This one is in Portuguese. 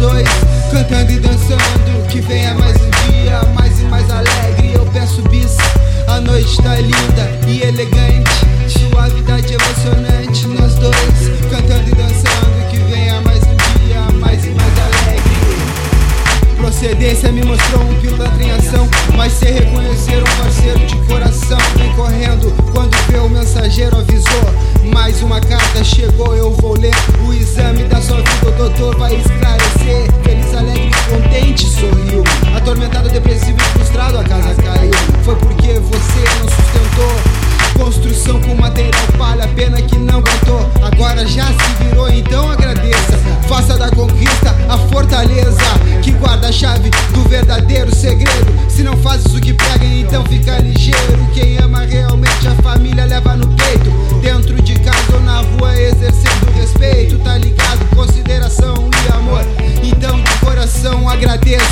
dois, cantando e dançando. Que venha mais um dia, mais e mais alegre. Eu peço bis, a noite tá linda e elegante, suavidade emocionante. Nós dois, cantando e dançando. Que venha mais um dia, mais e mais alegre. Procedência me mostrou um pilantra em ação, mas sem reconhecer um parceiro de coração. Vem correndo quando vê o mensageiro avisou. Mais uma carta chegou, eu vou ler. O exame da sua vida o doutor vai esclarecer. Feliz, alegre, contente, sorriu. Atormentado, depressivo e frustrado, a casa caiu. Foi porque você não sustentou. Construção com material palha, pena que não aguentou. Agora já se virou, então agradeça. Faça da conquista a fortaleza que guarda a chave do verdadeiro segredo. Se não fazes o que prega, então fica ligeiro. Quem ama realmente a família leva no peito. Dentro de casa ou na rua exercendo respeito. Tá ligado? Consideração e amor. Então de coração agradeço.